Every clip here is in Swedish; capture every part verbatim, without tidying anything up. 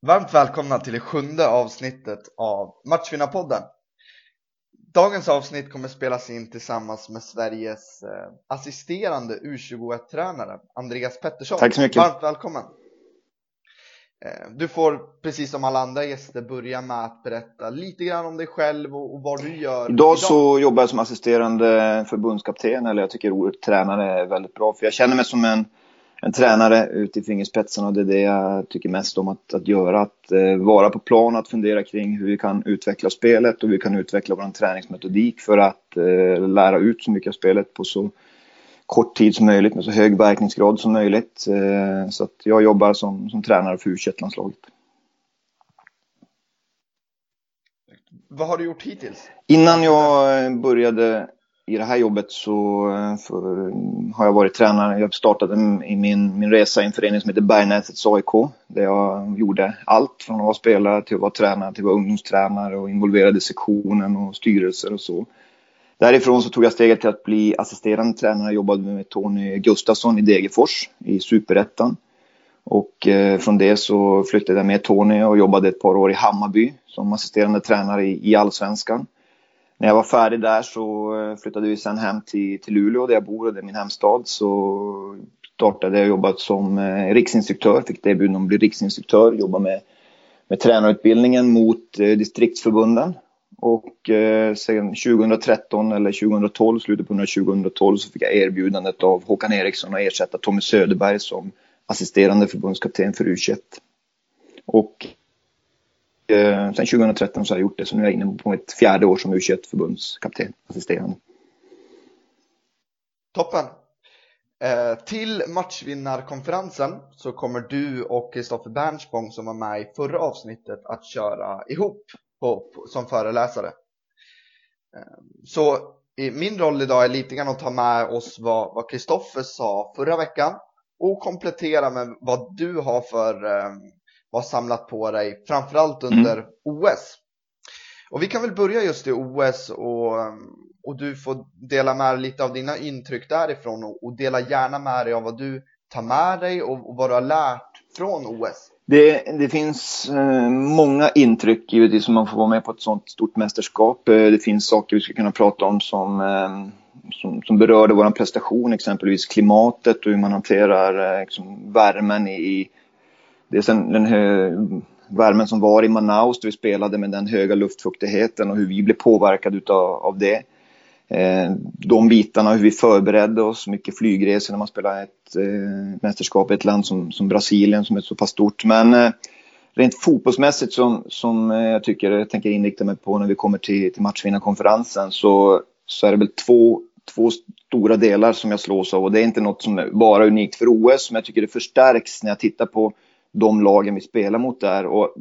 Varmt välkomna till det sjunde avsnittet av Matchvinnarpodden. Dagens avsnitt kommer spelas in tillsammans med Sveriges eh, assisterande U tjugoett-tränare Andreas Pettersson. Tack så mycket. Varmt välkommen. Eh, du får precis som alla andra gäster börja med att berätta lite grann om dig själv och, och vad du gör. Idag, idag så jobbar jag som assisterande förbundskapten, eller jag tycker ordet tränare är väldigt bra. För jag känner mig som en En tränare ute i fingerspetsen, och det är det jag tycker mest om att, att göra. Att eh, vara på plan, att fundera kring hur vi kan utveckla spelet och hur vi kan utveckla vår träningsmetodik för att eh, lära ut så mycket av spelet på så kort tid som möjligt med så hög verkningsgrad som möjligt. Eh, så att jag jobbar som, som tränare för U tjugoett-landslaget. Vad har du gjort hittills? Innan jag började i det här jobbet så för, har jag varit tränare. Jag startade i min, min resa i en förening som heter Bergnäsets A I K. Där jag gjorde allt från att vara spelare till att vara tränare till att vara ungdomstränare och involverade i sektionen och styrelser och så. Därifrån så tog jag steget till att bli assisterande tränare. Jag jobbade med Tony Gustafsson i Degerfors i Superettan. Och eh, från det så flyttade jag med Tony och jobbade ett par år i Hammarby som assisterande tränare i, i Allsvenskan. När jag var färdig där så flyttade vi sen hem till, till Luleå där jag bor, och det är min hemstad. Så startade jag jobbat som eh, riksinstruktör, fick det erbjudande om att bli riksinstruktör, jobba med, med tränarutbildningen mot eh, distriktsförbunden. Och eh, sen tjugohundratretton eller tjugohundratolv, slutet på tjugohundratolv, så fick jag erbjudandet av Håkan Eriksson att ersätta Tommy Söderberg som assisterande förbundskapten för U tjugoett. Och sen tjugohundratretton så har jag gjort det, så nu är jag inne på ett fjärde år som U tjugoett-förbundskapten, assisterande. Toppen. Eh, till matchvinnarkonferensen så kommer du och Kristoffer Bernspång, som var med i förra avsnittet, att köra ihop på, på, som föreläsare. Eh, så i min roll idag är lite grann att ta med oss vad Kristoffer sa förra veckan och komplettera med vad du har för eh, har samlat på dig, framförallt under mm. O S. Och vi kan väl börja just i O S, och, och du får dela med dig lite av dina intryck därifrån, och, och dela gärna med dig av vad du tar med dig och, och vad du har lärt från O S. Det, det finns eh, många intryck givetvis som man får vara med på ett sånt stort mästerskap. Eh, det finns saker vi ska kunna prata om som, eh, som, som berörde vår prestation, exempelvis klimatet och hur man hanterar eh, liksom värmen i, i det är sen den hö- värmen som var i Manaus där vi spelade med den höga luftfuktigheten, och hur vi blev påverkade utav, av det. Eh, de bitarna, hur vi förberedde oss, mycket flygresor när man spelar ett eh, mästerskap i ett land som, som Brasilien som är så pass stort. Men eh, rent fotbollsmässigt som, som eh, jag tycker jag tänker inrikta mig på när vi kommer till, till matchvinnarkonferensen, så, så är det väl två, två stora delar som jag slås av. Och det är inte något som är bara unikt för O S, men jag tycker det förstärks när jag tittar på de lagen vi spelar mot där. Och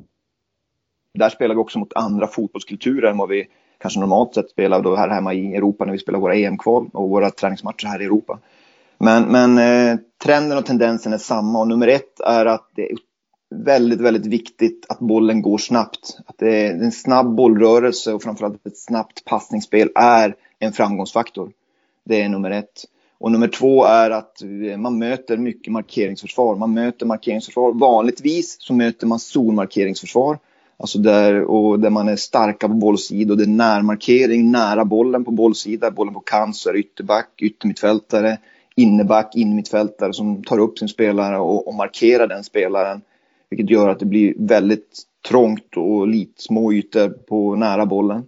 där spelar vi också mot andra fotbollskulturer än vad vi kanske normalt sett spelar då här hemma i Europa när vi spelar våra E M-kval och våra träningsmatcher här i Europa. Men, men eh, trenden och tendensen är samma, och nummer ett är att det är väldigt, väldigt viktigt att bollen går snabbt. Att det är en snabb bollrörelse och framförallt ett snabbt passningsspel är en framgångsfaktor. Det är nummer ett. Och nummer två är att man möter mycket markeringsförsvar. Man möter markeringsförsvar. Vanligtvis så möter man zonmarkeringsförsvar. Alltså där, och där man är starka på bollsida, och det är närmarkering, nära bollen på bollsida. Bollen på kant så är ytterback, yttermittfältare, inneback, innermittfältare som tar upp sin spelare och, och markerar den spelaren. Vilket gör att det blir väldigt trångt och lite små ytor på nära bollen.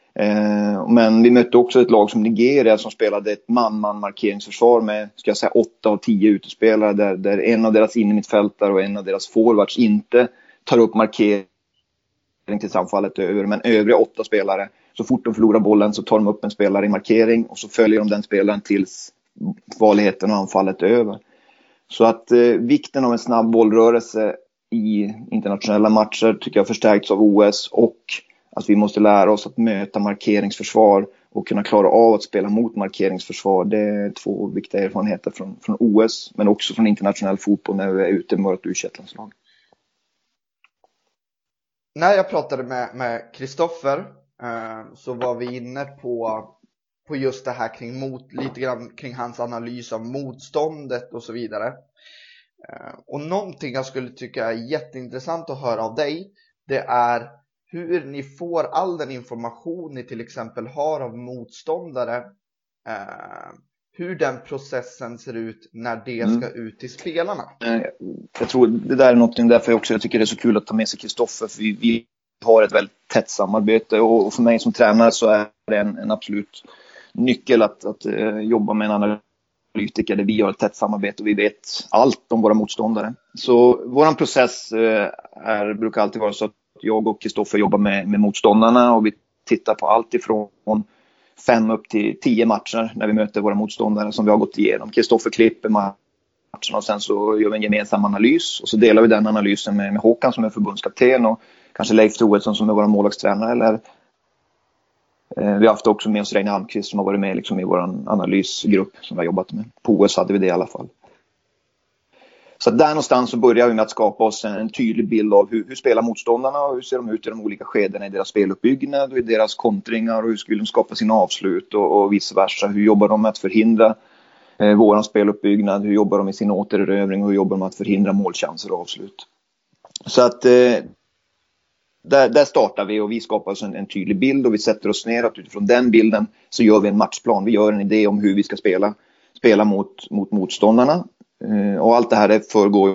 Men vi mötte också ett lag som Nigeria som spelade ett man-man-markeringsförsvar med, ska jag säga, åtta av tio utespelare där, där en av deras innermittfältare och en av deras forwards inte tar upp markering tills anfallet är över. Men övriga åtta spelare, så fort de förlorar bollen så tar de upp en spelare i markering och så följer de den spelaren tills farligheten och anfallet är över. Så att eh, vikten av en snabb bollrörelse i internationella matcher tycker jag förstärks av O S, och att vi måste lära oss att möta markeringsförsvar och kunna klara av att spela mot markeringsförsvar. Det är två viktiga erfarenheter från, från O S, men också från internationell fotboll när vi är ute med vårt U tjugoett-landslag. När jag pratade med Kristoffer eh, så var vi inne på, på just det här kring mot, lite grann kring hans analys av motståndet och så vidare. Och någonting jag skulle tycka är jätteintressant att höra av dig, det är hur ni får all den information ni till exempel har av motståndare, eh, hur den processen ser ut när det ska mm. ut till spelarna. Jag tror det där är någonting därför också jag tycker det är så kul att ta med sig Kristoffer, för vi, vi har ett väldigt tätt samarbete, och för mig som tränare så är det en, en absolut nyckel att, att uh, jobba med en analytiker där vi har ett tätt samarbete och vi vet allt om våra motståndare. Så våran process uh, är, brukar alltid vara så att jag och Kristoffer jobbar med, med motståndarna, och vi tittar på allt ifrån fem upp till tio matcher när vi möter våra motståndare som vi har gått igenom. Kristoffer klipper matcherna och sen så gör vi en gemensam analys, och så delar vi den analysen med, med Håkan som är förbundskapten och kanske Leif Troedsson som är vår målvaktstränare, eller eh, vi har haft också med oss Reine Almqvist som har varit med liksom, i vår analysgrupp som vi har jobbat med. På O S hade vi det i alla fall. Så där någonstans så börjar vi med att skapa oss en, en tydlig bild av hur, hur spelar motståndarna och hur ser de ut i de olika skedena i deras speluppbyggnad och i deras kontringar, och hur skulle de skapa sina avslut och, och vice versa. Hur jobbar de med att förhindra eh, våran speluppbyggnad, hur jobbar de i sin återerövring och hur jobbar de med att förhindra målchanser och avslut. Så att eh, där, där startar vi, och vi skapar oss en, en tydlig bild, och vi sätter oss ner att utifrån den bilden så gör vi en matchplan. Vi gör en idé om hur vi ska spela, spela mot, mot motståndarna. Uh, och allt det här är förgår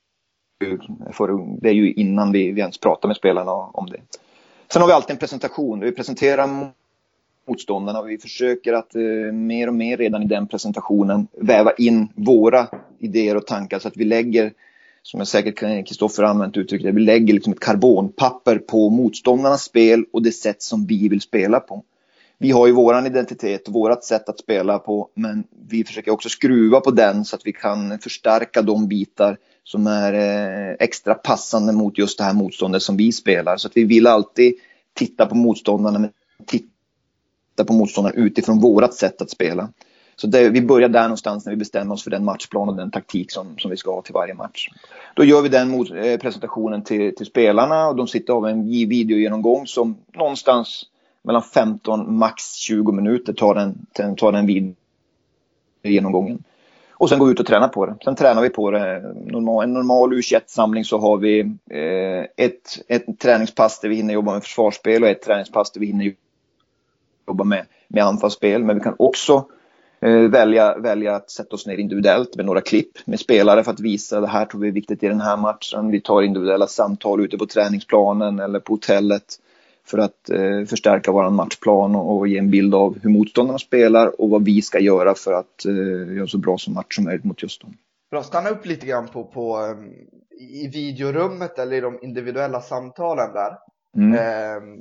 för, det är ju innan vi, vi ens pratar med spelarna om det. Sen har vi alltid en presentation. Vi presenterar motståndarna och vi försöker att uh, mer och mer redan i den presentationen väva in våra idéer och tankar, så att vi lägger, som jag säkert Kristoffer använt uttrycket, vi lägger liksom ett karbonpapper på motståndarnas spel och det sätt som vi vill spela på. Vi har ju våran identitet och vårat sätt att spela på, men vi försöker också skruva på den så att vi kan förstärka de bitar som är eh, extra passande mot just det här motståndet som vi spelar. Så att vi vill alltid titta på motståndarna, men titta på motståndarna utifrån vårat sätt att spela. Så det, vi börjar där någonstans när vi bestämmer oss för den matchplan och den taktik som, som vi ska ha till varje match. Då gör vi den mot, eh, presentationen till, till spelarna, och de sitter av en videogenomgång som någonstans mellan femton max tjugo minuter tar den, tar den vid genomgången. Och sen går vi ut och tränar på det. Sen tränar vi på det. Normal, en normal U tjugoett-samling så har vi eh, ett, ett träningspass där vi hinner jobba med försvarsspel och ett träningspass där vi hinner jobba med, med anfallsspel. Men vi kan också eh, välja, välja att sätta oss ner individuellt med några klipp med spelare för att visa det här tror vi är viktigt i den här matchen. Vi tar individuella samtal ute på träningsplanen eller på hotellet för att eh, förstärka vår matchplan och, och ge en bild av hur motståndarna spelar och vad vi ska göra för att eh, göra så bra som match som möjligt mot just dem. Bra, stanna upp lite grann på, på um, i videorummet eller i de individuella samtalen där. Mm. Eh,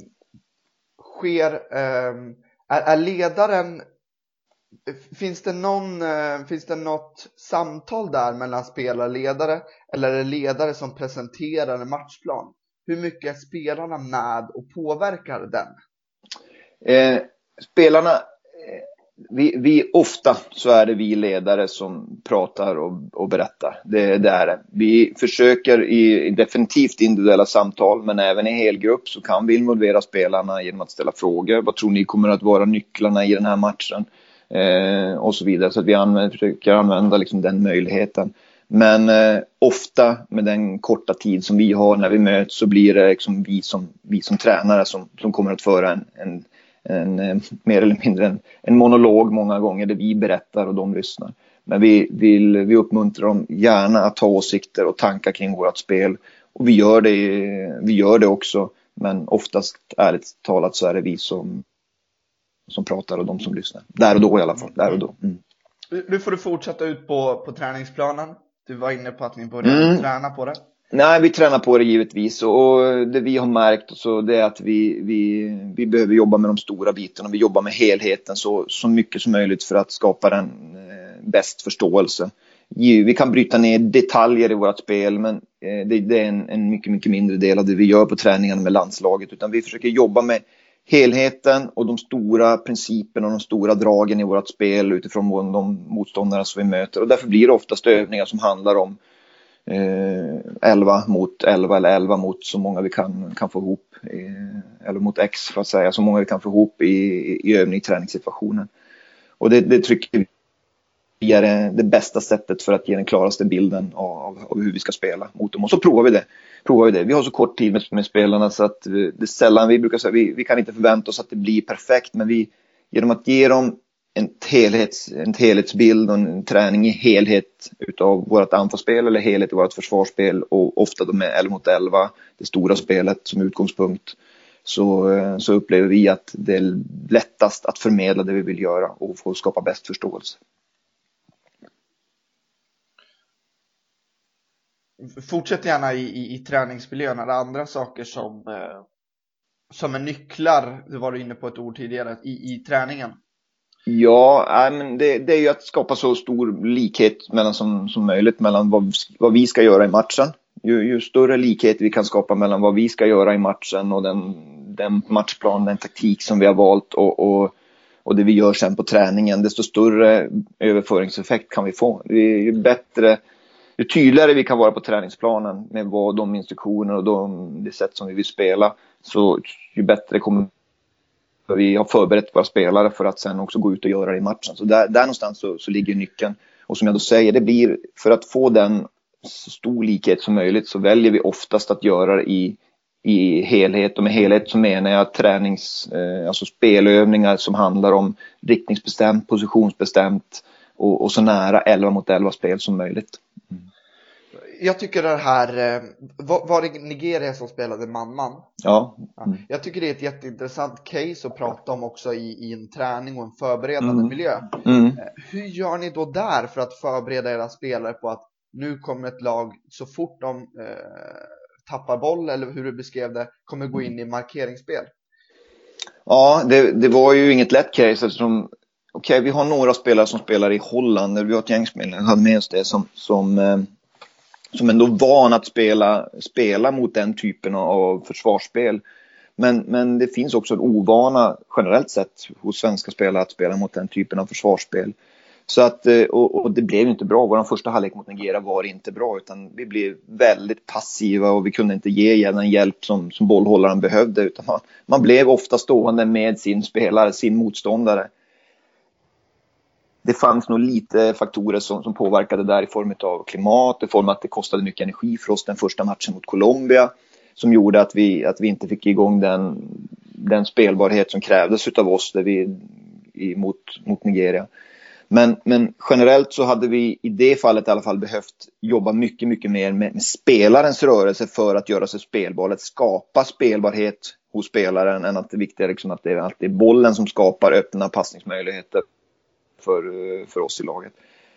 sker, eh, är, är ledaren, finns det någon, eh, finns det något samtal där mellan spelare och ledare, eller är det ledare som presenterar en matchplan? Hur mycket är spelarna med och påverkar den? Eh, spelarna, eh, vi, vi ofta så är det vi ledare som pratar och, och berättar. Det, det är det. Vi försöker i, i definitivt individuella samtal, men även i helgrupp så kan vi involvera spelarna genom att ställa frågor. Vad tror ni kommer att vara nycklarna i den här matchen? Eh, och så vidare. Så att vi använder, försöker använda liksom den möjligheten. Men eh, ofta med den korta tid som vi har när vi möts så blir det liksom vi, som, vi som tränare som, som kommer att föra en, en, en, en mer eller mindre en, en monolog många gånger där vi berättar och de lyssnar. Men vi, vill, vi uppmuntrar dem gärna att ta åsikter och tankar kring vårt spel. Och vi gör det, vi gör det också, men oftast ärligt talat så är det vi som, som pratar och de som lyssnar. Där och då i alla fall. Där och då. Mm. Nu får du fortsätta ut på, på träningsplanen. Du var inne på att ni började mm. träna på det. Nej, vi tränar på det givetvis. Och det vi har märkt så det är att vi, vi, vi behöver jobba med de stora bitarna. Vi jobbar med helheten så, så mycket som möjligt för att skapa den eh, bäst förståelse. Vi kan bryta ner detaljer i vårt spel, men eh, det, det är en, en mycket, mycket mindre del av det vi gör på träningarna med landslaget. Utan vi försöker jobba med helheten och de stora principerna och de stora dragen i vårt spel utifrån de motståndare som vi möter. Och därför blir det oftast övningar som handlar om eh, elva mot elva eller elva mot så många vi kan, kan få ihop. Eh, eller mot X för att säga, så många vi kan få ihop i, i övning i träningssituationen. Och det, det trycker det, det bästa sättet för att ge den klaraste bilden av, av hur vi ska spela mot dem. Och så provar vi det. Provar vi det. Vi har så kort tid med, med spelarna så att det är sällan vi brukar säga, vi, vi kan inte förvänta oss att det blir perfekt, men vi, genom att ge dem en, helhets, en helhetsbild och en träning i helhet utav vårt anfallsspel eller helhet i vårt försvarsspel, och ofta de är elva mot elva, det stora spelet som utgångspunkt, så, så upplever vi att det är lättast att förmedla det vi vill göra och få skapa bäst förståelse. Fortsätt gärna i, i, i träningsmiljön. Är det andra saker som, eh, som är nycklar, det var du inne på ett ord tidigare, i, i träningen? Ja, men det, det är ju att skapa så stor likhet mellan som, som möjligt mellan vad, vad vi ska göra i matchen. Ju, ju större likhet vi kan skapa mellan vad vi ska göra i matchen och den, den matchplan, den taktik som vi har valt och, och, och det vi gör sen på träningen, desto större överföringseffekt kan vi få. Det är ju bättre, ju tydligare vi kan vara på träningsplanen med vad de instruktioner och de, det sätt som vi vill spela, så ju bättre kommer vi ha förberett våra spelare för att sen också gå ut och göra det i matchen. Så där, där någonstans så, så ligger nyckeln. Och som jag då säger, det blir, för att få den så stor likhet som möjligt, så väljer vi oftast att göra det i, i helhet. Och med helhet så menar jag tränings, eh, alltså spelövningar som handlar om riktningsbestämt, positionsbestämt och, och så nära elva mot elva spel som möjligt. Mm. Jag tycker det här, var, var det Nigeria som spelade man-man? Ja. Mm. Jag tycker det är ett jätteintressant case att prata om också i, i en träning och en förberedande mm. miljö. Mm. Hur gör ni då där för att förbereda era spelare på att nu kommer ett lag, så fort de eh, tappar boll, eller hur du beskrev det, kommer gå in i markeringsspel? Ja, det, det var ju inget lätt case eftersom, okej, okay, vi har några spelare som spelar i Holland, vi har ett gäng spelare, jag hade med oss det, som, som, eh, som ändå van att spela, spela mot den typen av försvarsspel. Men, men det finns också en ovana generellt sett hos svenska spelare att spela mot den typen av försvarsspel. Så att, och, och det blev inte bra. Vår första halvlek mot Nigeria var inte bra, utan vi blev väldigt passiva och vi kunde inte ge den hjälp som, som bollhållaren behövde, utan man, man blev ofta stående med sin spelare, sin motståndare. Det fanns nog lite faktorer som, som påverkade där i form av klimat, i form av att det kostade mycket energi för oss den första matchen mot Colombia, som gjorde att vi, att vi inte fick igång den, den spelbarhet som krävdes av oss där vi, i, mot, mot Nigeria. Men, men generellt så hade vi i det fallet i alla fall behövt jobba mycket, mycket mer med, med spelarens rörelse för att göra sig spelbar. Att skapa spelbarhet hos spelaren, än att det viktiga är liksom att det är alltid bollen som skapar öppna passningsmöjligheter för, för oss i laget.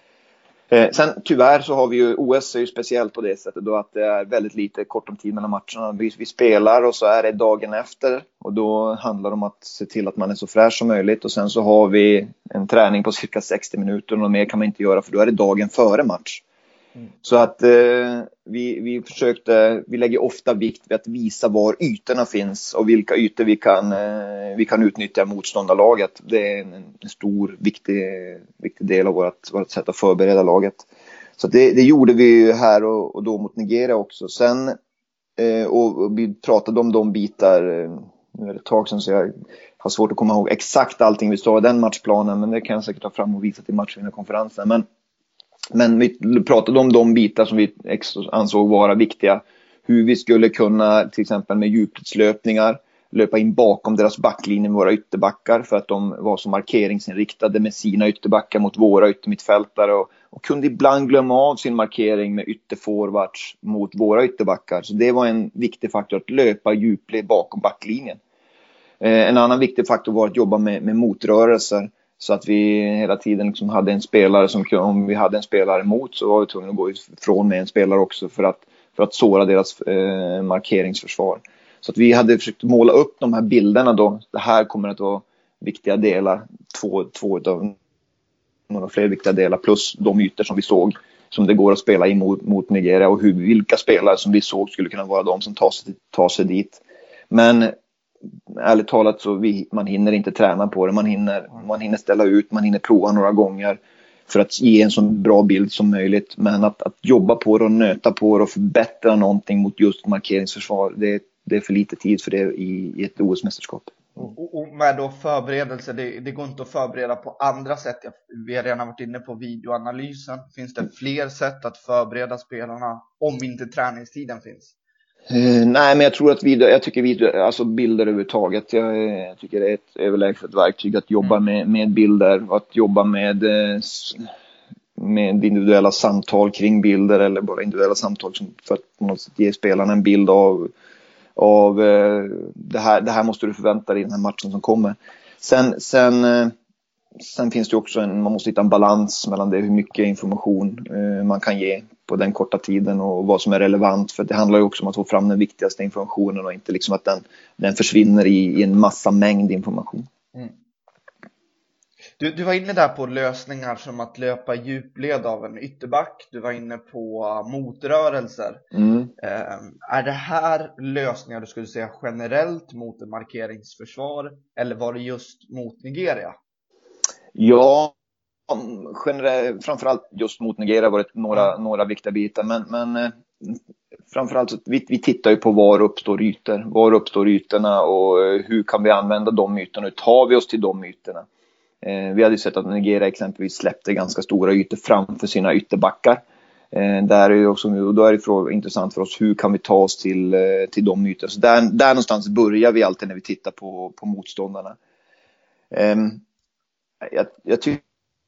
Eh, sen tyvärr så har vi ju, O S är ju speciellt på det sättet då att det är väldigt lite kort om tid mellan matcherna. Vi, vi spelar och så är det dagen efter, och då handlar det om att se till att man är så fräsch som möjligt, och sen så har vi en träning på cirka sextio minuter och mer kan man inte göra, för då är det dagen före match. Mm. Så att eh, vi, vi försökte, vi lägger ofta vikt vid att visa var ytorna finns och vilka ytor vi kan, eh, vi kan utnyttja motståndarlaget. Det är en, en stor, viktig, viktig del av vårt, vårt sätt att förbereda laget. Så det, det gjorde vi här och, och då mot Nigeria också. Sen, eh, och, och vi pratade om de bitar, eh, nu är det ett tag sedan så jag har svårt att komma ihåg exakt allting vi sa i den matchplanen, men det kan jag säkert ta fram och visa till matchvinnarkonferensen. Men Men vi pratade om de bitar som vi ansåg vara viktiga. Hur vi skulle kunna till exempel med djupledslöpningar löpa in bakom deras backlinje med våra ytterbackar, för att de var så markeringsinriktade med sina ytterbackar mot våra yttermittfältare, och, och kunde ibland glömma av sin markering med ytterforwards mot våra ytterbackar. Så det var en viktig faktor, att löpa djupled bakom backlinjen. Eh, en annan viktig faktor var att jobba med, med motrörelser. Så att vi hela tiden liksom hade en spelare som, om vi hade en spelare emot, så var vi tvungna att gå ifrån med en spelare också för att, för att såra deras eh, markeringsförsvar. Så att vi hade försökt måla upp de här bilderna då. Det här kommer att vara viktiga delar, två, två av några fler viktiga delar, plus de ytor som vi såg som det går att spela emot mot Nigeria, och hur, vilka spelare som vi såg skulle kunna vara de som tar sig, tar sig dit. Men ärligt talat så vi, man hinner inte träna på det, man hinner, man hinner ställa ut, man hinner prova några gånger för att ge en så bra bild som möjligt. Men att, att jobba på det och nöta på det och förbättra någonting mot just markeringsförsvar, det, det är för lite tid för det i, i ett O S-mästerskap. Och, och med då förberedelse, det, det går inte att förbereda på andra sätt. Vi har redan varit inne på videoanalysen. Finns det fler sätt att förbereda spelarna om inte träningstiden finns? Uh, nej, men jag tror att video, jag tycker video, alltså bilder överhuvudtaget, jag, jag tycker det är ett överlägset verktyg att jobba mm. med, med bilder, att jobba med, med individuella samtal kring bilder, eller bara individuella samtal som för att på något sätt ge spelarna en bild av, av uh, det, här, det här måste du förvänta dig i den här matchen som kommer. Sen, sen, uh, sen finns det också en, man måste hitta en balans mellan det, hur mycket information uh, man kan ge på den korta tiden och vad som är relevant, för det handlar ju också om att få fram den viktigaste informationen och inte liksom att den, den försvinner i, i en massa mängd information. Mm. Du, du var inne där på lösningar som att löpa djupled av en ytterback. Du var inne på motrörelser. Mm. Eh, är det här lösningar du skulle säga generellt mot en markeringsförsvar, eller var det just mot Nigeria? Ja, generellt, framförallt just mot Nigeria var det några, mm. några viktiga bitar. Men, men eh, framförallt så vi, vi tittar ju på var uppstår ytor. Var uppstår ytorna och eh, hur kan vi använda de ytorna? Hur tar vi oss till de ytorna? Eh, vi hade ju sett att Nigeria exempelvis släppte ganska stora ytor framför sina ytterbackar. Eh, där är ju också, och då är det för, intressant för oss, hur kan vi ta oss till, eh, till de ytorna? Så där, där någonstans börjar vi alltid när vi tittar på, på motståndarna. Eh, jag, jag tycker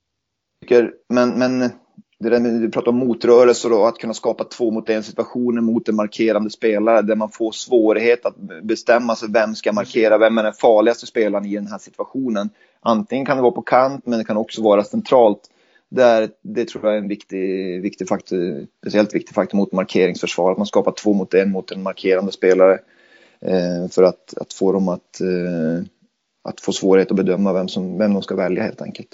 Men, men det där med, vi pratar om motrörelser och att kunna skapa två mot en situationer mot en markerande spelare där man får svårighet att bestämma sig vem ska markera, vem är den farligaste spelaren i den här situationen. Antingen kan det vara på kant, men det kan också vara centralt. Där, det tror jag är en viktig, viktig faktor, speciellt viktig faktor mot markeringsförsvar, att man skapar två mot en mot en markerande spelare eh, för att, att få dem att, eh, att få svårighet att bedöma vem, som, vem de ska välja helt enkelt.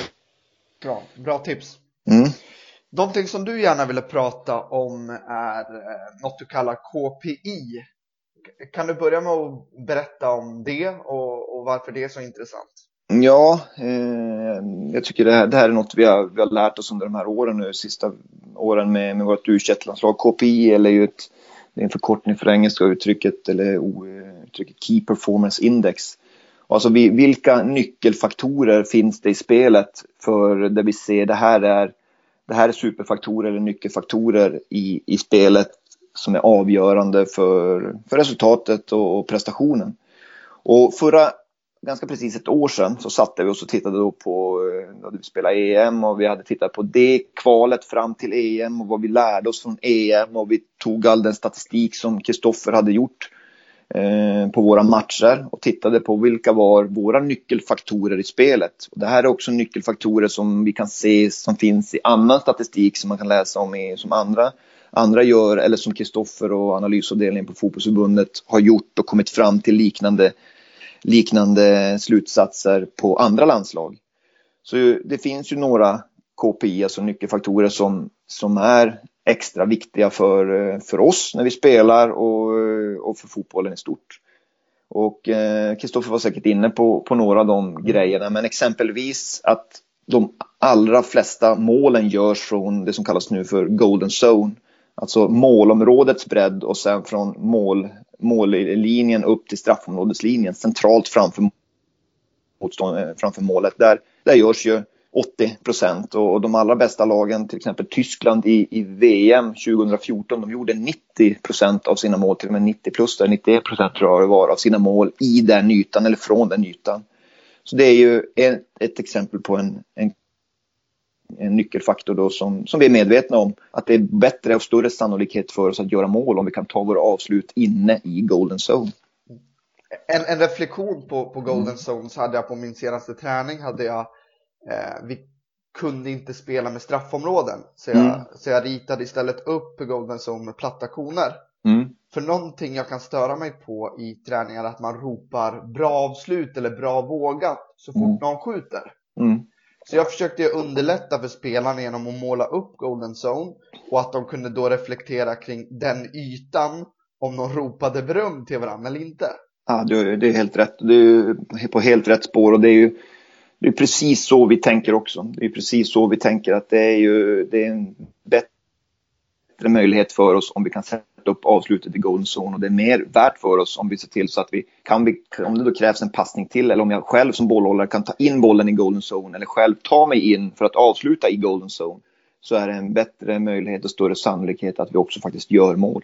Bra, bra tips. Mm. Någonting som du gärna ville prata om är något du kallar K P I. Kan du börja med att berätta om det och, och varför det är så intressant? Ja, eh, jag tycker det här, det här är något vi har, vi har lärt oss under de här åren nu, sista åren med, med vårt U tjugoett-landslag. K P I eller ju ett, det är en förkortning för engelska uttrycket, eller uttrycket Key Performance Index. Alltså vilka nyckelfaktorer finns det i spelet för där vi ser det här är, det här är superfaktorer eller nyckelfaktorer i, i spelet som är avgörande för, för resultatet och, och prestationen. Och förra, ganska precis ett år sedan så satte vi oss och tittade då på, då vi spelade E M och vi hade tittat på det kvalet fram till E M och vad vi lärde oss från E M, och vi tog all den statistik som Kristoffer hade gjort på våra matcher och tittade på vilka var våra nyckelfaktorer i spelet. Och det här är också nyckelfaktorer som vi kan se som finns i annan statistik som man kan läsa om i, som andra, andra gör, eller som Kristoffer och analysavdelningen på Fotbollsförbundet har gjort och kommit fram till liknande, liknande slutsatser på andra landslag. Så det finns ju några K P I, alltså nyckelfaktorer som, som är extra viktiga för, för oss när vi spelar och, och för fotbollen i stort. Och Kristoffer eh, var säkert inne på, på några av de grejerna, men exempelvis att de allra flesta målen görs från det som kallas nu för Golden Zone. Alltså målområdets bredd och sen från mål, mållinjen upp till straffområdeslinjen centralt framför, motstånd, framför målet. Där, där görs ju åttio procent, och de allra bästa lagen, till exempel Tyskland i, i V M tjugohundrafjorton, de gjorde nittio procent av sina mål, till och med nittio plus där, nittioett procent tror jag det var, av sina mål i den ytan eller från den ytan. Så det är ju ett, ett exempel på en, en, en nyckelfaktor då som, som vi är medvetna om, att det är bättre och större sannolikhet för oss att göra mål om vi kan ta våra avslut inne i Golden Zone. En, en reflektion på, på Golden Zone så hade jag på min senaste träning, hade jag Eh, vi kunde inte spela med straffområden, så jag, mm. så jag ritade istället upp Golden Zone med platta koner. Mm. För någonting jag kan störa mig på i träningar är att man ropar bra avslut eller bra vågat så fort mm. någon skjuter. Mm. Så jag försökte underlätta för spelarna genom att måla upp Golden Zone, och att de kunde då reflektera kring den ytan om de ropade beröm till varandra eller inte. Ja, det är helt rätt. Det är på helt rätt spår, och det är ju Det är precis så vi tänker också. Det är precis så vi tänker att det är ju det är en bättre möjlighet för oss om vi kan sätta upp avslutet i golden zone, och det är mer värt för oss om vi ser till så att vi kan, vi, om det då krävs en passning till, eller om jag själv som bollhållare kan ta in bollen i golden zone eller själv ta mig in för att avsluta i golden zone, så är det en bättre möjlighet och större sannolikhet att vi också faktiskt gör mål.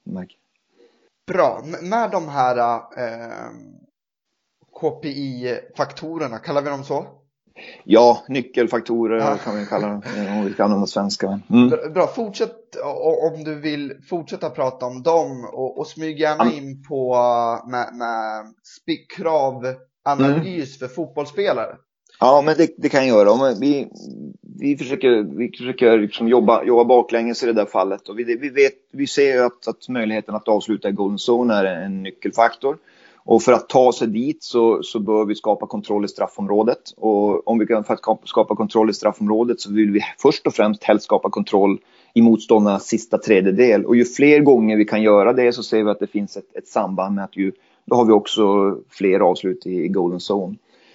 Bra, med de här eh, K P I-faktorerna, kallar vi dem så? Ja, nyckelfaktorer ja. kan vi kalla dem, om vi kan använda svenska. Mm. Bra, fortsätt om du vill fortsätta prata om dem, och, och smyg gärna mm. in på med, med kravanalys mm. för fotbollsspelare. Ja, men det, det kan jag göra. Vi, vi försöker, vi försöker liksom jobba, jobba baklänges i det där fallet. Och vi, vi, vet, vi ser ju att, att möjligheten att avsluta i golden zone är en nyckelfaktor. Och för att ta sig dit så, så bör vi skapa kontroll i straffområdet. Och om vi kan för att skapa kontroll i straffområdet så vill vi först och främst helst skapa kontroll i motståndarnas sista tredjedel. Och ju fler gånger vi kan göra det så ser vi att det finns ett, ett samband med att ju, då har vi också fler avslut i, i golden zone.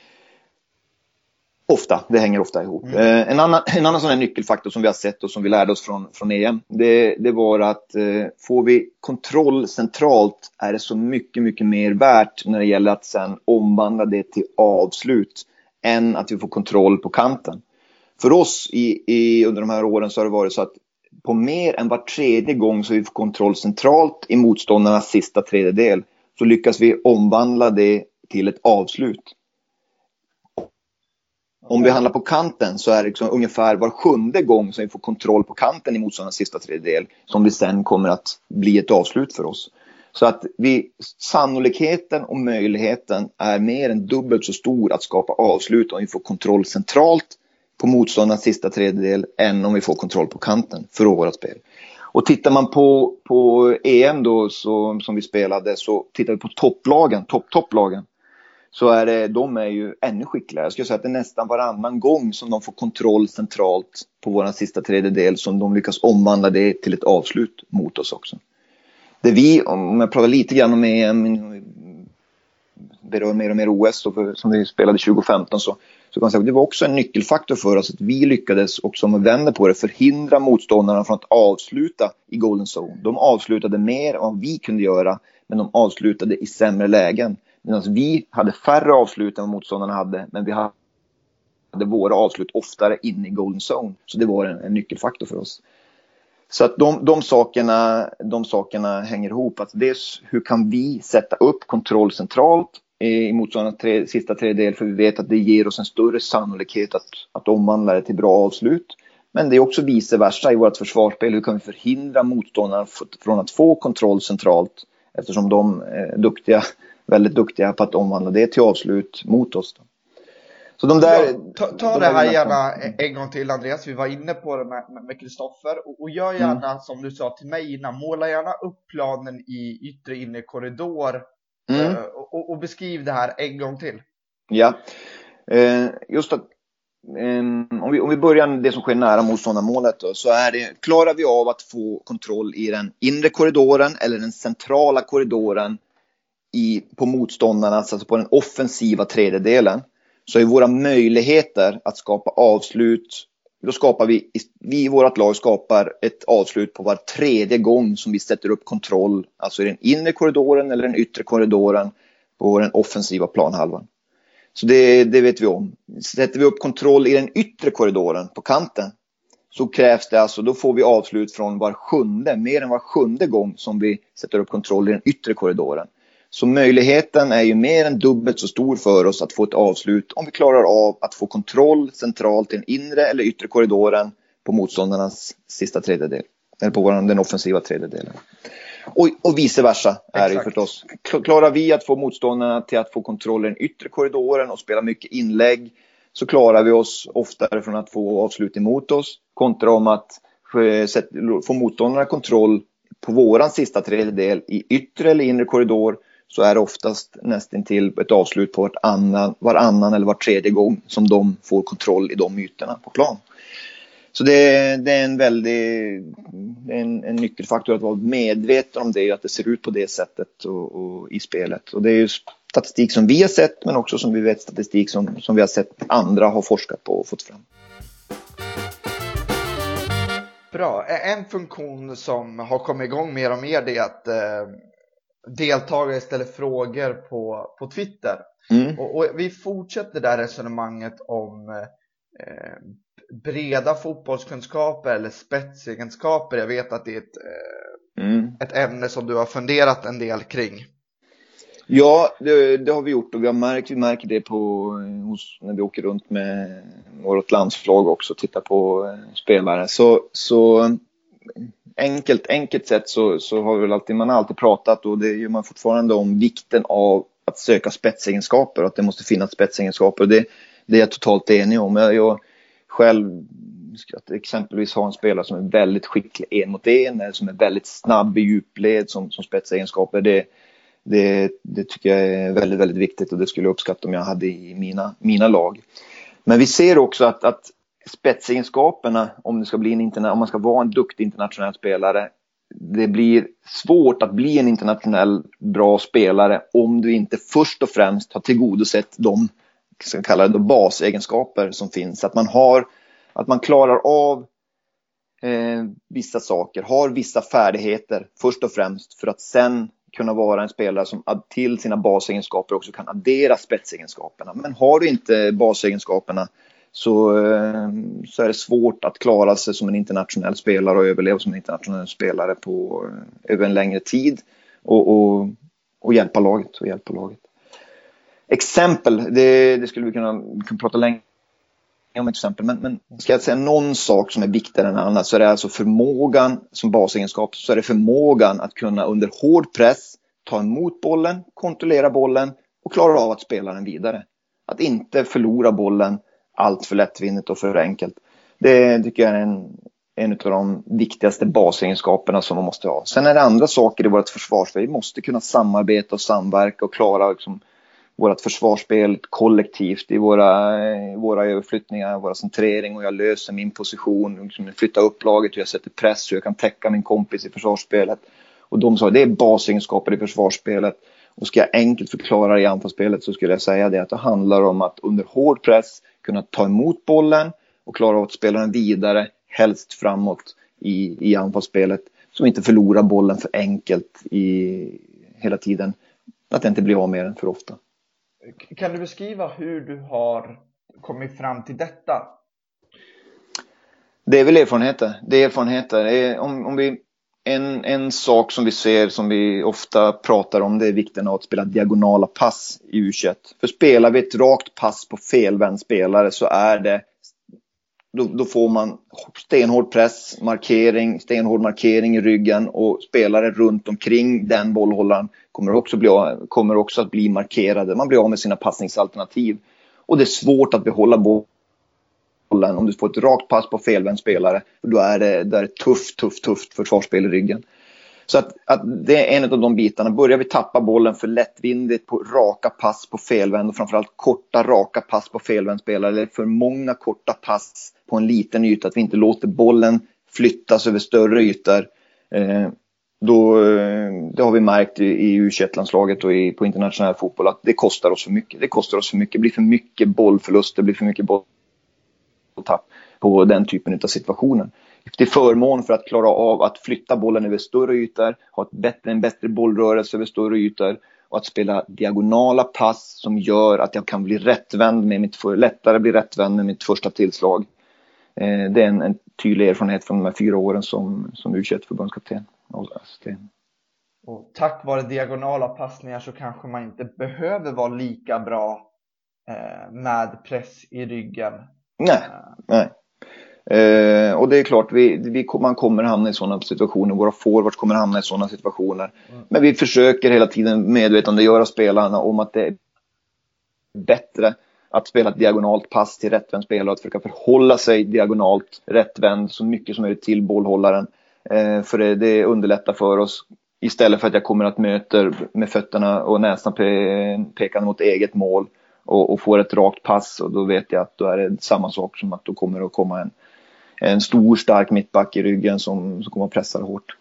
Ofta, det hänger ofta ihop. Mm. Eh, en, annan, en annan sån här nyckelfaktor som vi har sett och som vi lärde oss från, från E M, det, det var att eh, får vi kontroll centralt är det så mycket, mycket mer värt när det gäller att sen omvandla det till avslut än att vi får kontroll på kanten. För oss i, i, under de här åren så har det varit så att på mer än var tredje gång så vi får kontroll centralt i motståndarnas sista tredjedel så lyckas vi omvandla det till ett avslut. Om vi handlar på kanten så är det liksom ungefär var sjunde gång som vi får kontroll på kanten i motståndarnas sista tredjedel som vi sen kommer att bli ett avslut för oss. Så att vi, sannolikheten och möjligheten är mer än dubbelt så stor att skapa avslut om vi får kontroll centralt på motståndarnas sista tredjedel än om vi får kontroll på kanten för vårt spel. Och tittar man på, på E M då så, som vi spelade, så tittar vi på topplagen, topp, topplagen. Så är det, de är ju ännu skickligare. Jag skulle säga att det är nästan varannan gång som de får kontroll centralt på vår sista tredjedel som de lyckas omvandla det till ett avslut mot oss också. Det vi, om jag pratar lite grann om E M, berör mer och mer O S då, som vi spelade tjugo femton, så, så kan man säga att det var också en nyckelfaktor för oss att vi lyckades också, om man vänder på det, förhindra motståndarna från att avsluta i golden zone. De avslutade mer än vad vi kunde göra, men de avslutade i sämre lägen. Medan vi hade färre avslut än vad motståndarna hade, men vi hade våra avslut oftare in i golden zone. Så det var en, en nyckelfaktor för oss. Så att de, de, sakerna, de sakerna hänger ihop. Alltså dels hur kan vi sätta upp kontroll centralt i motståndarnas tre, sista tredjedel, för vi vet att det ger oss en större sannolikhet att, att omvandla det till bra avslut. Men det är också vice versa i vårt försvarsspel. Hur kan vi förhindra motståndarna från att få kontroll centralt, eftersom de är duktiga, väldigt duktiga på att omvandla det till avslut mot oss då. Så de där, ja, ta ta de det här gärna en gång till, Andreas. Vi var inne på det med Kristoffer. Och, och gör gärna mm. som du sa till mig innan. Måla gärna upp planen i yttre inne korridor. Mm. Uh, och, och beskriv det här en gång till. Ja, uh, just att um, om, vi, om vi börjar med det som sker nära motståndarmålet då, så är det, klarar vi av att få kontroll i den inre korridoren eller den centrala korridoren i, på motståndarnas, alltså på den offensiva tredjedelen, så är våra möjligheter att skapa avslut, då skapar vi, vi i vårt lag skapar ett avslut på var tredje gång som vi sätter upp kontroll, alltså i den inre korridoren eller den yttre korridoren på den offensiva planhalvan. Så det, det vet vi om. Sätter vi upp kontroll i den yttre korridoren på kanten, så krävs det alltså, då får vi avslut från var sjunde, mer än var sjunde gång som vi sätter upp kontroll i den yttre korridoren. Så möjligheten är ju mer än dubbelt så stor för oss att få ett avslut om vi klarar av att få kontroll centralt i den inre eller yttre korridoren på motståndarnas sista tredjedel. Eller på vår, den offensiva tredjedelen. Och, och vice versa är det förstås. Klarar vi att få motståndarna till att få kontroll i den yttre korridoren och spela mycket inlägg, så klarar vi oss oftare från att få avslut emot oss. Kontra om att få motståndarna kontroll på våran sista tredjedel i yttre eller inre korridor, så är det oftast nästan till ett avslut på varannan, varannan eller var tredje gång som de får kontroll i de ytorna på plan. Så det, det är en väldigt en, en nyckelfaktor att vara medveten om det, att det ser ut på det sättet och, och i spelet. Och det är ju statistik som vi har sett, men också som vi vet statistik som, som vi har sett andra har forskat på och fått fram. Bra. En funktion som har kommit igång mer och mer det är att eh, deltagare ställer frågor på, på Twitter. Mm. Och, och vi fortsätter där resonemanget om eh, breda fotbollskunskaper eller spetsegenskaper. Jag vet att det är ett, eh, mm. ett ämne som du har funderat en del kring. Ja, det, det har vi gjort, och vi har märkt, vi märker det på, hos, när vi åker runt med vårt landslag också och tittar på eh, spelare. Så, så enkelt, enkelt sett så, så har väl alltid, man har alltid pratat, och det gör man fortfarande, om vikten av att söka spetsegenskaper, och att det måste finnas spetsegenskaper. Och det, det är jag totalt enig om. Jag, jag själv att exempelvis ha en spelare som är väldigt skicklig en mot en, eller som är väldigt snabb i djupled som, som spetsegenskaper, det Det, det tycker jag är väldigt, väldigt viktigt, och det skulle jag uppskatta om jag hade i mina, mina lag. Men vi ser också att, att spetsegenskaperna, om, det ska bli en interna- om man ska vara en duktig internationell spelare, det blir svårt att bli en internationell bra spelare om du inte först och främst har tillgodosett de, ska jag kalla det, de basegenskaper som finns. Att man, har, att man klarar av eh, vissa saker, har vissa färdigheter först och främst, för att sen kunna vara en spelare som till sina basegenskaper också kan addera spetsegenskaperna. Men har du inte basegenskaperna så, så är det svårt att klara sig som en internationell spelare och överleva som en internationell spelare på, över en längre tid, och, och, och hjälpa laget och hjälpa laget. Exempel, det, det skulle vi kunna, kunna prata länge om exempel, men, men ska jag säga någon sak som är viktigare än annat, så är det alltså förmågan som basegenskap, så är det förmågan att kunna under hård press ta emot bollen, kontrollera bollen och klara av att spela den vidare. Att inte förlora bollen allt för lättvindigt och för enkelt. Det tycker jag är en, en av de viktigaste basegenskaperna som man måste ha. Sen är det andra saker i vårt försvarsspel. Vi måste kunna samarbeta och samverka och klara liksom vårt försvarsspel kollektivt i våra, våra överflyttningar, våra centrering, och jag löser min position, liksom flyttar upp laget, och jag sätter press, och jag kan täcka min kompis i försvarsspelet. Och de sa, det är basegenskaper i försvarsspelet. Och ska jag enkelt förklara i anfallsspelet, så skulle jag säga det att det handlar om att under hård press kunna ta emot bollen och klara av att spela den vidare, helst framåt i, i anfallsspelet, så inte förlora bollen för enkelt i hela tiden, att det inte blir av med den för ofta. Kan du beskriva hur du har kommit fram till detta? Det är väl erfarenheter. Det är erfarenheter. Det är, om, om vi, en, en sak som vi ser, som vi ofta pratar om, det är vikten av att spela diagonala pass i U tjugoett. För spelar vi ett rakt pass på felvänd spelare, så är det, då, då får man stenhård press, markering, stenhård markering i ryggen, och spelare runt omkring den bollhållaren kommer också, bli, kommer också att bli markerade. Man blir av med sina passningsalternativ, och det är svårt att behålla bollen om du får ett rakt pass på felvänd spelare. Då är det, då är det tufft, tufft, tufft försvarsspel i ryggen. Så att, att det är en av de bitarna. Börjar vi tappa bollen för lättvindigt på raka pass på felvänd, och framförallt korta raka pass på felvänd spelare, eller för många korta pass på en liten yta, att vi inte låter bollen flyttas över större ytor, eh, då det har vi märkt i, i U tjugoett-landslaget och i, på internationell fotboll, att det kostar oss för mycket. Det kostar oss för mycket. Det blir för mycket bollförluster, det blir för mycket bolltapp på den typen av situationer. Till förmån för att klara av att flytta bollen över större ytor, ha ett bättre, en bättre bollrörelse över större ytor, och att spela diagonala pass som gör att jag kan bli rättvänd med mitt för, lättare bli rättvänd med mitt första tillslag. Eh, det är en, en tydlig erfarenhet från de här fyra åren som, som U tjugoett-förbundskapten. Och tack vare diagonala passningar så kanske man inte behöver vara lika bra eh, med press i ryggen. Nej, nej. Eh, och det är klart, vi, vi, man kommer hamna i sådana situationer. Våra forwards kommer hamna i sådana situationer. Mm. Men vi försöker hela tiden medvetandegöra spelarna om att det är bättre att spela ett diagonalt pass till rättvänd spelare, och att försöka förhålla sig diagonalt rättvänd så mycket som möjligt till bollhållaren. Eh, för det, det underlättar för oss, istället för att jag kommer att möta med fötterna och nästan pe- pekande mot eget mål och, och får ett rakt pass, och då vet jag att då är det samma sak som att då kommer det att komma en, en stor stark mittback i ryggen som, som kommer att pressa hårt.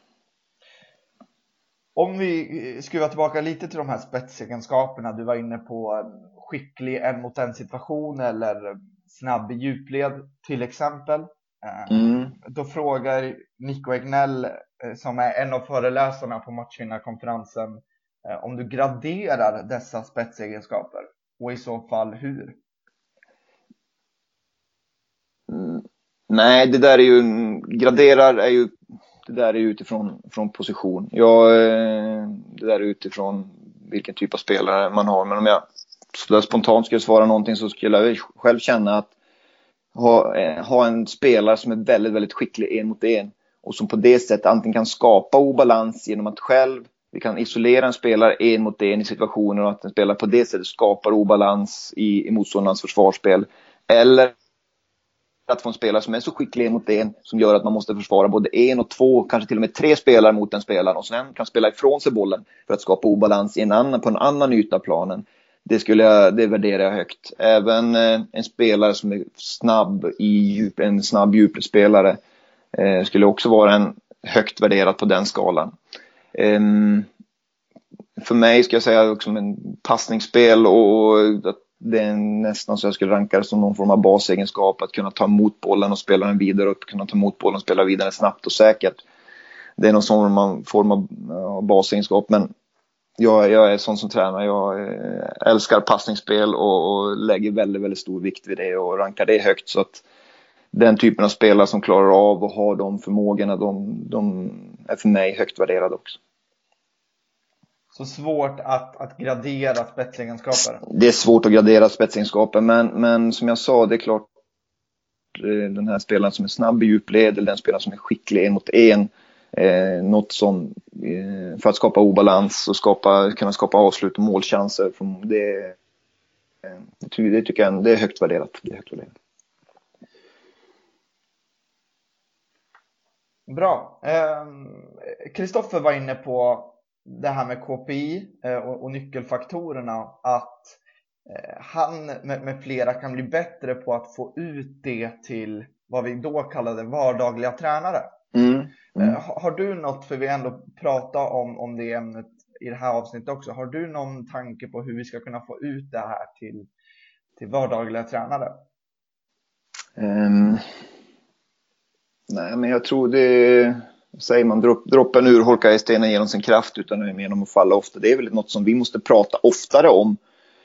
Om vi skruvar tillbaka lite till de här spetsegenskaperna, du var inne på skicklig en mot en situation eller snabb i djupled till exempel. Mm. Då frågar Nico Egnell, som är en av föreläsarna på matchvinnarkonferensen, om du graderar dessa spetsegenskaper, och i så fall hur? Mm. Nej, det där är ju, graderar är ju, det där är utifrån från position. Jag, det där är utifrån vilken typ av spelare man har. Men om jag så spontant skulle svara någonting, så skulle jag själv känna att ha, ha en spelare som är väldigt, väldigt skicklig en mot en, och som på det sättet antingen kan skapa obalans genom att själv, vi kan isolera en spelare en mot en i situationer, och att en spelare på det sättet skapar obalans i, i motståndarens försvarsspel, eller att få en spelare som är så skicklig mot en som gör att man måste försvara både en och två, kanske till och med tre spelare mot den spelaren, och sen kan spela ifrån sig bollen för att skapa obalans i en annan, på en annan yta av planen. Det skulle jag, det värderar jag högt. Även eh, en spelare som är snabb i djup, en snabb djupspelare eh, skulle också vara en högt värderad på den skalan. Eh, för mig ska jag säga också en passningsspel, och att det är nästan så jag skulle ranka det som någon form av basegenskap, att kunna ta emot bollen och spela den vidare, och kunna ta emot bollen och spela vidare snabbt och säkert. Det är någon sån form av basegenskap, men jag, jag är sån som tränare. Jag älskar passningsspel och, och lägger väldigt, väldigt stor vikt vid det och rankar det högt, så att den typen av spelare som klarar av och har de förmågorna, de, de är för mig högt värderade också. Så svårt att, att gradera spetsegenskaper? Det är svårt att gradera spetsegenskaper, men, men som jag sa, det är klart, den här spelaren som är snabb i djupled, eller den spelaren som är skicklig en mot en, eh, något som eh, för att skapa obalans och skapa, kunna skapa avslut och målchanser, det, eh, det tycker jag det är högt värderat. Det är högt värderat. Bra. Kristoffer eh, var inne på det här med K P I eh, och, och nyckelfaktorerna, att eh, han med, med flera kan bli bättre på att få ut det till vad vi då kallade vardagliga tränare. Mm, mm. Eh, har, har du något, för vi ändå pratar om, om det ämnet i det här avsnittet också, har du någon tanke på hur vi ska kunna få ut det här till, till vardagliga tränare? Um, nej, men jag tror det, säger man, dropp, droppen urholkar i stenen genom sin kraft utan att genom att falla ofta. Det är väl något som vi måste prata oftare om.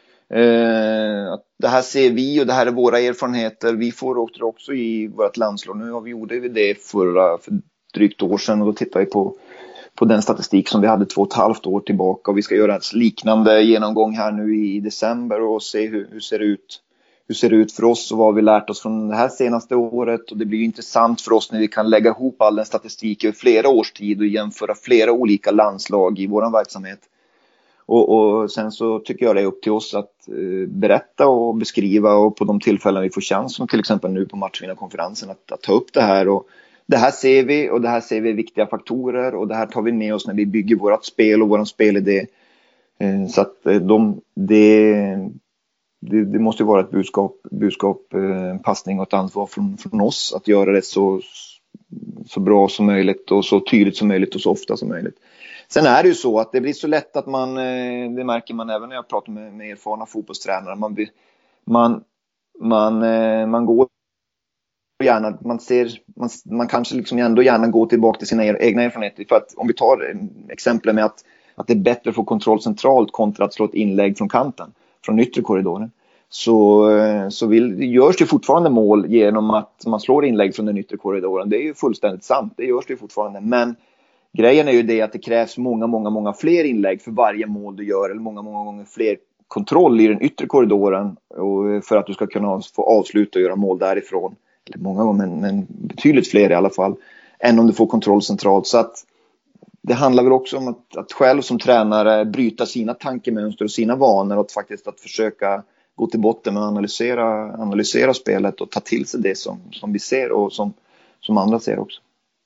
Uh, att det här ser vi och det här är våra erfarenheter. Vi får också, också i vårt landslag. Nu har vi gjorde vi det förra, för drygt år sedan, och då tittar vi på på den statistik som vi hade två och ett halvt år tillbaka, och vi ska göra en liknande genomgång här nu i december och se hur, hur ser det ut hur ser det ut för oss och vad vi lärt oss från det här senaste året. Och det blir intressant för oss när vi kan lägga ihop all den statistik över flera års tid och jämföra flera olika landslag i vår verksamhet. Och, och sen så tycker jag det är upp till oss att eh, berätta och beskriva, och på de tillfällen vi får chans, som till exempel nu på matchvinnarkonferensen, att, att ta upp det här. Och det här ser vi, och det här ser vi viktiga faktorer, och det här tar vi med oss när vi bygger vårt spel och vår spelidé. Eh, så att de, det, det, det måste vara ett budskap, budskap eh, passning och ett ansvar från, från oss att göra det så, så bra som möjligt och så tydligt som möjligt och så ofta som möjligt. Sen är det ju så att det blir så lätt att man, det märker man även när jag pratar med, med erfarna fotbollstränare, man, man, man, man går gärna, man ser, man, man kanske liksom ändå gärna går tillbaka till sina egna erfarenheter. För att om vi tar exempel med att, att det är bättre att få kontroll centralt kontra att slå ett inlägg från kanten, från yttre korridoren, så, så vill, görs det fortfarande mål genom att man slår inlägg från den yttre korridoren. Det är ju fullständigt sant, det görs det fortfarande, men grejen är ju det att det krävs många, många, många fler inlägg för varje mål du gör, eller många, många gånger fler kontroll i den yttre korridoren, och för att du ska kunna få avsluta och göra mål därifrån. Eller många gånger, men, men betydligt fler i alla fall, än om du får kontroll centralt. Så att det handlar väl också om att, att själv som tränare bryta sina tankemönster och sina vanor, och att faktiskt att försöka gå till botten med att analysera, analysera spelet och ta till sig det som, som vi ser och som, som andra ser också.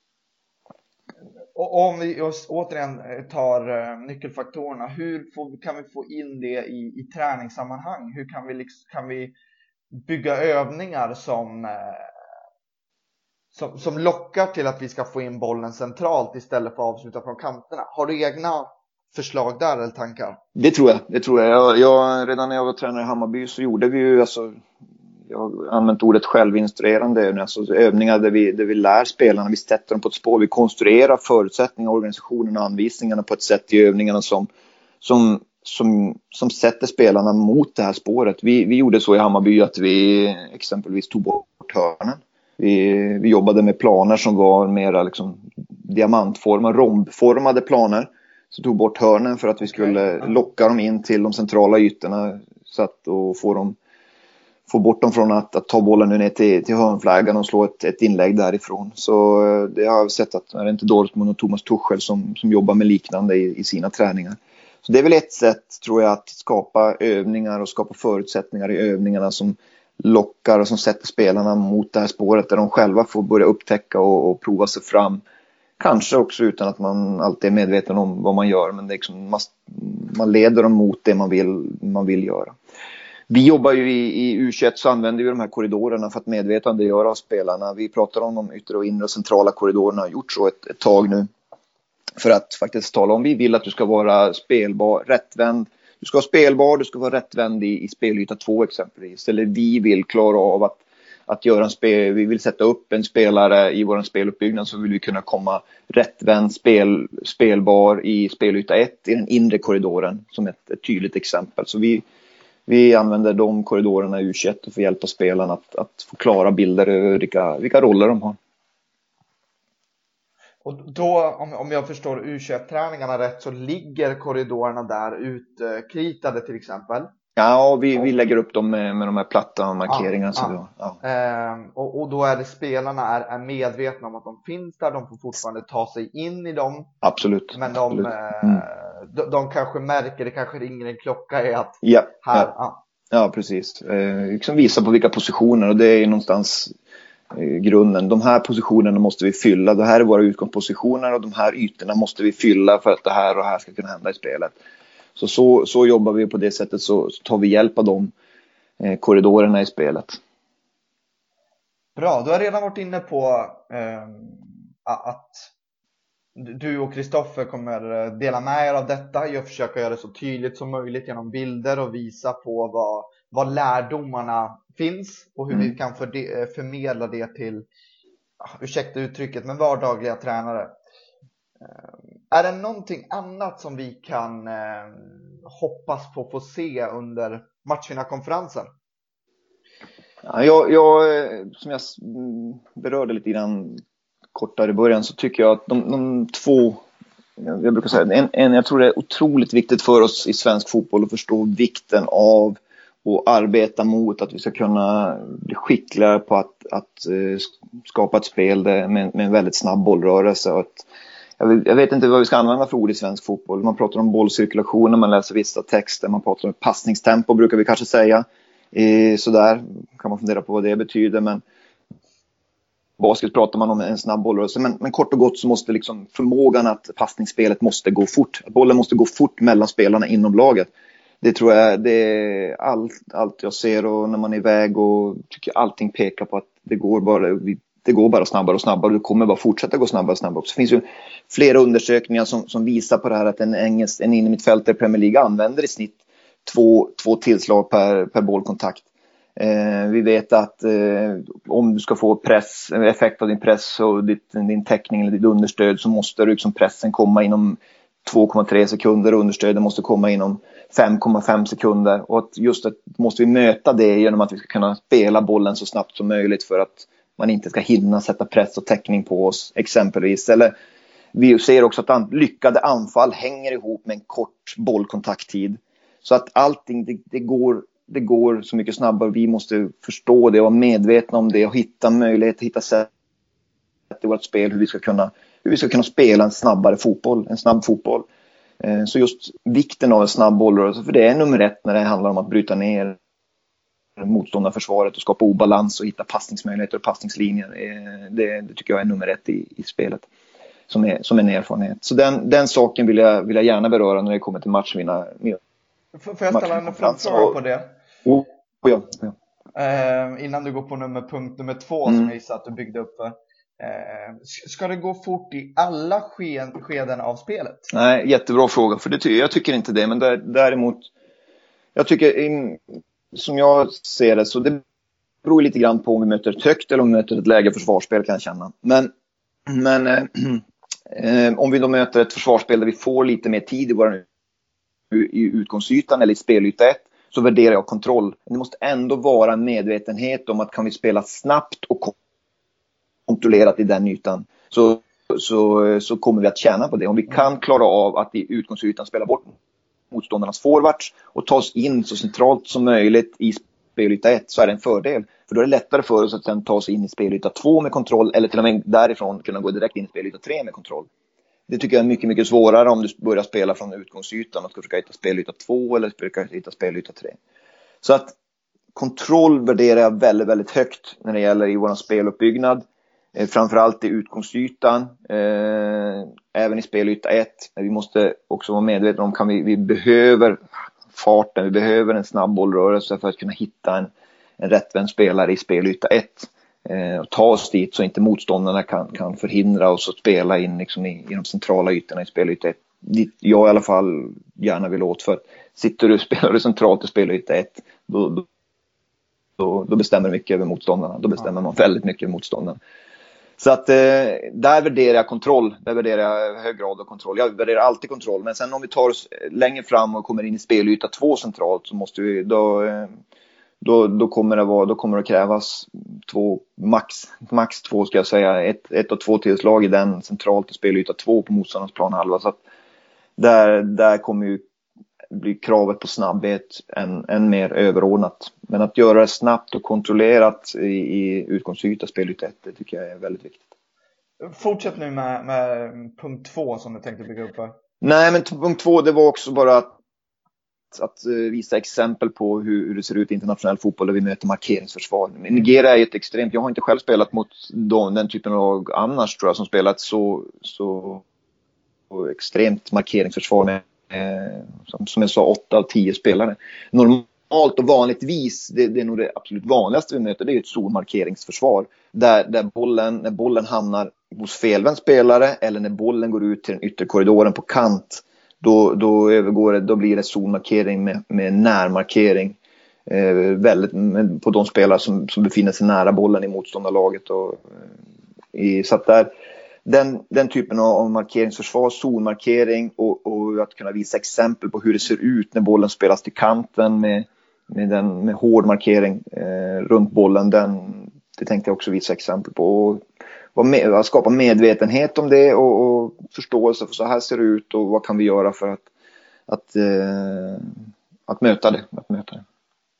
Och om vi återigen tar nyckelfaktorerna, hur får, kan vi få in det i, i träningssammanhang? Hur kan vi, liksom, kan vi bygga övningar som, som, som lockar till att vi ska få in bollen centralt istället för att avsluta från kanterna? Har du egna förslag där eller tankar? Det tror jag. Det tror jag. Jag, jag redan när jag var tränare i Hammarby så gjorde vi ju, alltså, jag har använt ordet självinstruerande, alltså övningar där vi, där vi lär spelarna, vi sätter dem på ett spår, vi konstruerar förutsättningar, organisationen och anvisningarna på ett sätt i övningarna som, som, som, som sätter spelarna mot det här spåret. Vi, vi gjorde så i Hammarby att vi exempelvis tog bort hörnen. Vi, vi jobbade med planer som var mera liksom diamantformade, rombformade planer. Så tog bort hörnen för att vi skulle okay. locka dem in till de centrala ytorna så att, och få, dem, få bort dem från att, att ta bollen ner till, till hörnflaggan och slå ett, ett inlägg därifrån. Så det har jag sett att det är inte Dortmund och Thomas Tuchel som, som jobbar med liknande i, i sina träningar. Så det är väl ett sätt, tror jag, att skapa övningar och skapa förutsättningar i övningarna som lockar och som sätter spelarna mot det här spåret där de själva får börja upptäcka och, och prova sig fram. Kanske också utan att man alltid är medveten om vad man gör, men det är liksom, man, man leder dem mot det man vill, man vill göra. Vi jobbar ju i, i U tjugoett, så använder vi de här korridorerna för att medvetandegöra av spelarna. Vi pratar om de yttre och inre och centrala korridorerna, har gjort så ett, ett tag nu. För att faktiskt tala om, vi vill att du ska vara spelbar, rättvänd. Du ska vara spelbar, du ska vara rättvänd i, i spelyta två exempelvis. Eller vi vill klara av att, att göra en spel, vi vill sätta upp en spelare i vår speluppbyggnad, så vill vi kunna komma rättvänd, spel, spelbar i spelyta ett i den inre korridoren som ett, ett tydligt exempel. Så vi, vi använder de korridorerna i U tjugoett och får hjälpa spelarna att, att få klara bilder över vilka, vilka roller de har. Och då, om, om jag förstår U tjugoett-träningarna rätt, så ligger korridorerna där utkritade till exempel? Ja, vi, vi lägger upp dem med, med de här platta markeringarna. Ah, så ah. Ja. Ehm, och, och då är det spelarna är, är medvetna om att de finns där, de får fortfarande ta sig in i dem. Absolut. Men de, absolut. Mm. de, de kanske märker, det kanske ringer en klocka i att ja, här, ja. Ah. ja, precis. Eh, liksom visa på vilka positioner, och det är någonstans grunden. De här positionerna måste vi fylla. Det här är våra utgångspositioner och de här ytorna måste vi fylla för att det här och det här ska kunna hända i spelet. Så, så, så jobbar vi på det sättet, så, så tar vi hjälp av de eh, korridorerna i spelet. Bra, du har redan varit inne på eh, att du och Kristoffer kommer dela med er av detta. Jag försöker göra det så tydligt som möjligt genom bilder och visa på vad, vad lärdomarna finns och hur mm. vi kan för de, förmedla det till, ursäkta uttrycket, men vardagliga tränare. Är det någonting annat som vi kan eh, hoppas på att få se under matchvinnarkonferensen? Ja, jag, jag, som jag berörde lite grann kortare i början, så tycker jag att de, de två, jag brukar säga, en, en, jag tror det är otroligt viktigt för oss i svensk fotboll att förstå vikten av och arbeta mot att vi ska kunna bli skickligare på att, att uh, skapa ett spel med, med en väldigt snabb bollrörelse. Och att, jag, jag vet inte vad vi ska använda för ord i svensk fotboll. Man pratar om bollcirkulation när man läser vissa texter. Man pratar om passningstempo, brukar vi kanske säga. Eh, sådär kan man fundera på vad det betyder. Men basket pratar man om en snabb bollrörelse. Men, men kort och gott så måste liksom förmågan att passningsspelet måste gå fort. Bollen måste gå fort mellan spelarna inom laget. Det tror jag, det är allt, allt jag ser, och när man är iväg, och tycker allting pekar på att det går bara, det går bara snabbare och snabbare. Det kommer bara fortsätta gå snabbare och snabbare. Så finns ju flera undersökningar som, som visar på det här att en, engelsk, en innermittfältare i Premier League använder i snitt två, två tillslag per, per bollkontakt. Eh, vi vet att eh, om du ska få press, effekt av din press och ditt, din täckning eller ditt understöd, så måste du liksom pressen komma inom två komma tre sekunder och understöden måste komma inom fem komma fem sekunder. Och att just att måste vi möta det genom att vi ska kunna spela bollen så snabbt som möjligt för att man inte ska hinna sätta press och täckning på oss exempelvis. Eller vi ser också att lyckade anfall hänger ihop med en kort bollkontakttid. Så att allting, det, det, går, det går så mycket snabbare. Vi måste förstå det och vara medvetna om det och hitta möjlighet, hitta sätt i vårt spel hur vi ska kunna, hur vi ska kunna spela en snabbare fotboll, en snabb fotboll. Så just vikten av en snabb bollrörelse, för det är nummer ett när det handlar om att bryta ner motståndarförsvaret och skapa obalans och hitta passningsmöjligheter och passningslinjer. Det, det tycker jag är nummer ett i, i spelet, som är, som en erfarenhet. Så den, den saken vill jag, vill jag gärna beröra när det kommer till matchvinna. Får jag ställa en fråga på det? Oh, ja, ja. Eh, innan du går på nummer, punkt nummer två mm. som jag gissar att du byggde upp för. Eh, ska det gå fort i alla skeden, skeden av spelet? Nej, jättebra fråga, för det ty- jag tycker inte det. Men där, däremot, jag tycker in, som jag ser det, så det beror lite grann på om vi möter ett högt eller om vi möter ett läge försvarsspel, kan jag känna. Men, men eh, eh, om vi då möter ett försvarsspel där vi får lite mer tid i, vår, i utgångsytan eller i spelyta ett, så värderar jag kontroll. Det måste ändå vara en medvetenhet om att kan vi spela snabbt och kontrollerat i den ytan, så, så, så kommer vi att tjäna på det. Om vi kan klara av att i utgångsytan spela bort motståndarnas forwards och ta oss in så centralt som möjligt i spelyta ett, så är det en fördel. För då är det lättare för oss att sen ta oss in i spelyta två med kontroll, eller till och med därifrån kunna gå direkt in i spelyta tre med kontroll. Det tycker jag är mycket, mycket svårare om du börjar spela från utgångsytan och ska försöka hitta spelyta två eller försöka hitta spelyta tre. Så att kontroll värderar jag väldigt, väldigt högt när det gäller i vår speluppbyggnad. Eh, framförallt i utgångsytan, eh, även i spelyta ett. Vi måste också vara medvetna om kan vi, vi behöver farten, vi behöver en snabb bollrörelse för att kunna hitta en, en rättvänd spelare i spelyta ett. Eh, och ta oss dit så inte motståndarna kan, kan förhindra oss att spela in liksom i, i de centrala ytorna i spelyta ett. Dit jag i alla fall gärna vill åt, för sitter du och spelar du centralt i spelyta ett, då, då, då, då bestämmer du mycket över motståndarna. Då bestämmer man väldigt mycket över motståndarna. Så att eh, där värderar jag kontroll. Där värderar jag hög grad av kontroll. Jag värderar alltid kontroll. Men sen om vi tar oss längre fram och kommer in i spelyta två centralt, så måste vi då, eh, då, då kommer det vara, då kommer det krävas två, max, max två ska jag säga. Ett, ett och två tillslag i den centralt i spelyta två på motståndarnas planhalva. Så att där, där kommer ju bli kravet på snabbhet än, än mer överordnat. Men att göra det snabbt och kontrollerat i, i utgångsyta spelyta ett, det tycker jag är väldigt viktigt. Fortsätt nu med, med punkt två som du tänkte bygga upp här. Nej, men punkt två, det var också bara att, att visa exempel på hur, hur det ser ut i internationell fotboll där vi möter markeringsförsvar. Men Nigeria är ett extremt, jag har inte själv spelat mot de, den typen av annars tror jag som spelat så, så, så extremt markeringsförsvar med Som, som jag sa, åtta av tio spelare. Normalt och vanligtvis, det, det är nog det absolut vanligaste vi möter, det är ett stormarkeringsförsvar. Där, där bollen, när bollen hamnar hos felvänd spelare eller när bollen går ut till den ytterkorridoren på kant, då, då, övergår det, då blir det zonmarkering med, med närmarkering. Eh, väldigt, med, på de spelare som, som befinner sig nära bollen i motståndarlaget. Och, i, så att där Den, den typen av markeringsförsvar, zonmarkering och, och att kunna visa exempel på hur det ser ut när bollen spelas till kanten med, med, den, med hård markering eh, runt bollen, den, det tänkte jag också visa exempel på. Och, och med, skapa medvetenhet om det och, och förståelse för så här ser det ut och vad kan vi göra för att, att, eh, att möta det. Att möta det.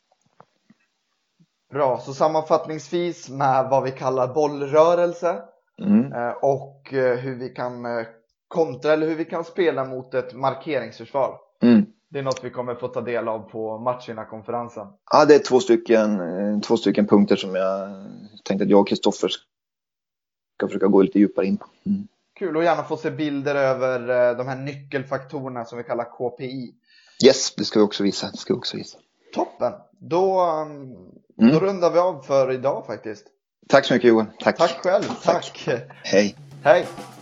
Bra, så sammanfattningsvis med vad vi kallar bollrörelse. Mm. Och hur vi kan kontra eller hur vi kan spela mot ett markeringsförsvar. Mm. Det är något vi kommer få ta del av på matchvinnarkonferensen. Ja, det är två stycken, två stycken punkter som jag tänkte att jag och Kristoffer ska försöka gå lite djupare in på. Mm. Kul, och gärna få se bilder över de här nyckelfaktorerna som vi kallar K P I. Yes, det ska vi också visa. Det ska vi också visa. Toppen, då, då mm. rundar vi av för idag faktiskt. Tack så mycket Johan. Tack. Tack själv. Tack. Tack. Hej. Hej.